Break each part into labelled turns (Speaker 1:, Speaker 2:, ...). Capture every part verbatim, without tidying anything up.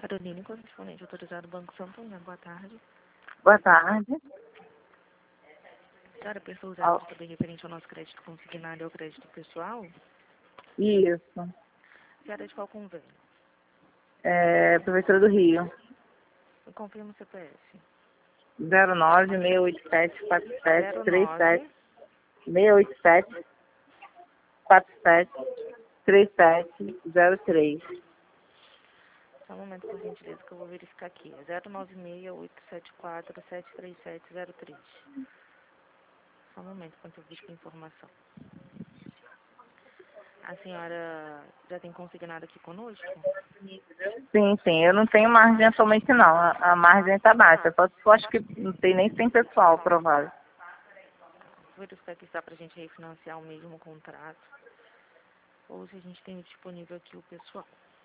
Speaker 1: Carolina, correspondente autorizado Banco Santander. Boa tarde.
Speaker 2: Boa tarde.
Speaker 1: A senhora pensou usar oh. também referente ao nosso crédito consignado e ao crédito pessoal?
Speaker 2: Isso.
Speaker 1: A senhora de qual convênio?
Speaker 2: É, Prefeitura do Rio.
Speaker 1: Eu confirmo o C P F.
Speaker 2: zero nove seis oito sete quatro sete três sete seis oito sete quatro sete três sete zero três.
Speaker 1: Só um momento, por gentileza, que eu vou verificar aqui. É zero nove seis oito sete quatro sete três sete zero três. Só um momento, enquanto eu busco a informação. A senhora já tem consignado aqui conosco?
Speaker 2: Sim, sim. Eu não tenho margem atualmente, não. A, a margem está baixa. Só que eu acho que não tem nem cem pessoal aprovado.
Speaker 1: Vou verificar aqui se dá para a gente refinanciar o mesmo contrato. Ou se a gente tem disponível aqui o pessoal.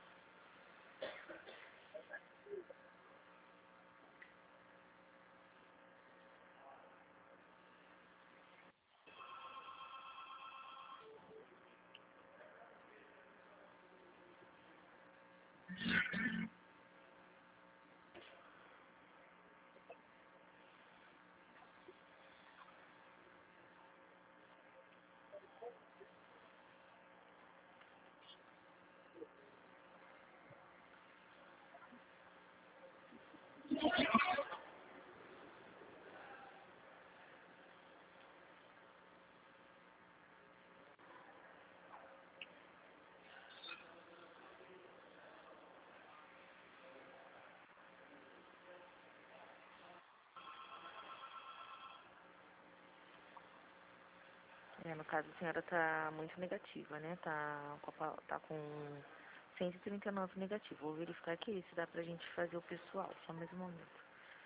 Speaker 1: É, no caso, a senhora está muito negativa, né? Tá com, a, tá com cento e trinta e nove negativo. Vou verificar aqui se dá pra gente fazer o pessoal. Só mais um momento.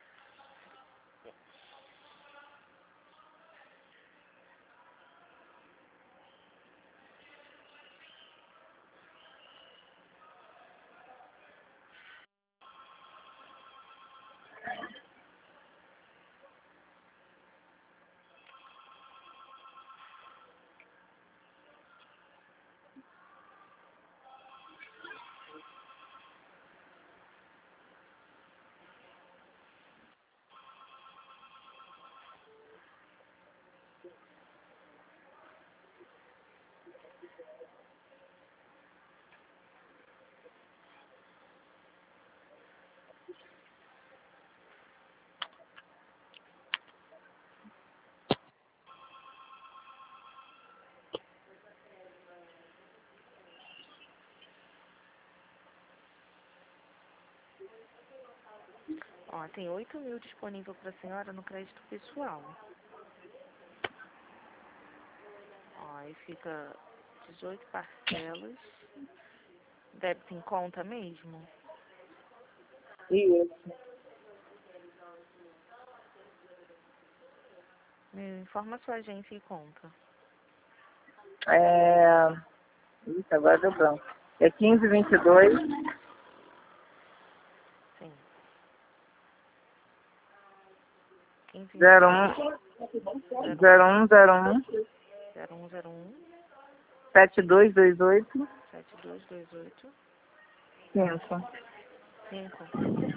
Speaker 1: Ó, tem oito mil disponível para a senhora no crédito pessoal. Ó, aí fica dezoito parcelas. Débito em conta mesmo?
Speaker 2: Isso.
Speaker 1: Me informa a sua agência e conta.
Speaker 2: É... Isso, agora deu branco. É quinze vinte e dois.
Speaker 1: Sim. quinze,
Speaker 2: zero um zero um zero um
Speaker 1: zero um zero um
Speaker 2: sete dois dois oito
Speaker 1: sete dois dois oito
Speaker 2: cinco.
Speaker 1: cinco.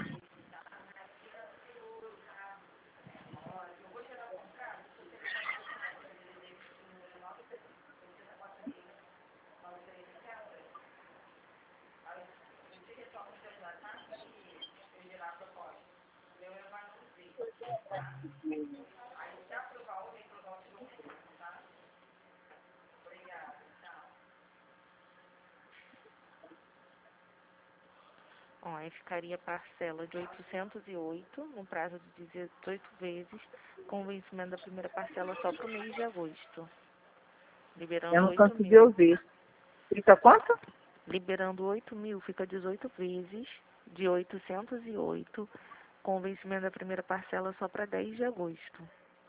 Speaker 1: Ó, aí ficaria parcela de oitocentos e oito, no prazo de dezoito vezes, com o vencimento da primeira parcela só para o mês de agosto. Liberando
Speaker 2: Eu não
Speaker 1: oito
Speaker 2: consegui
Speaker 1: mil.
Speaker 2: ouvir. Fica quanto?
Speaker 1: Liberando oito mil, fica dezoito vezes de oitocentos e oito, com o vencimento da primeira parcela só para dez de agosto.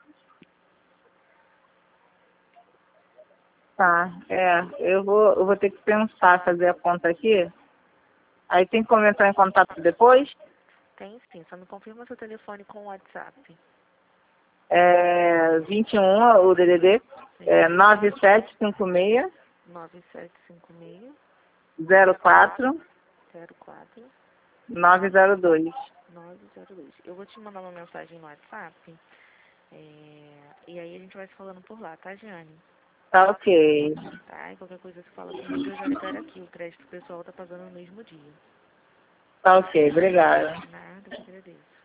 Speaker 2: Tá, é, eu vou, eu vou ter que pensar, fazer a conta aqui. Aí tem como entrar em contato depois?
Speaker 1: Tem sim, só me confirma seu telefone com o WhatsApp.
Speaker 2: É vinte e um, o D D D, é nove sete cinco seis
Speaker 1: nove sete cinco seis
Speaker 2: zero quatro
Speaker 1: zero quatro
Speaker 2: nove zero dois.
Speaker 1: nove zero dois. Eu vou te mandar uma mensagem no WhatsApp. É, e aí a gente vai se falando por lá, tá, Giane?
Speaker 2: Tá ok.
Speaker 1: Tá, e qualquer coisa você fala comigo, eu já libero aqui. O crédito pessoal tá pagando no mesmo dia.
Speaker 2: Tá ok, obrigada.
Speaker 1: Nada, eu que agradeço.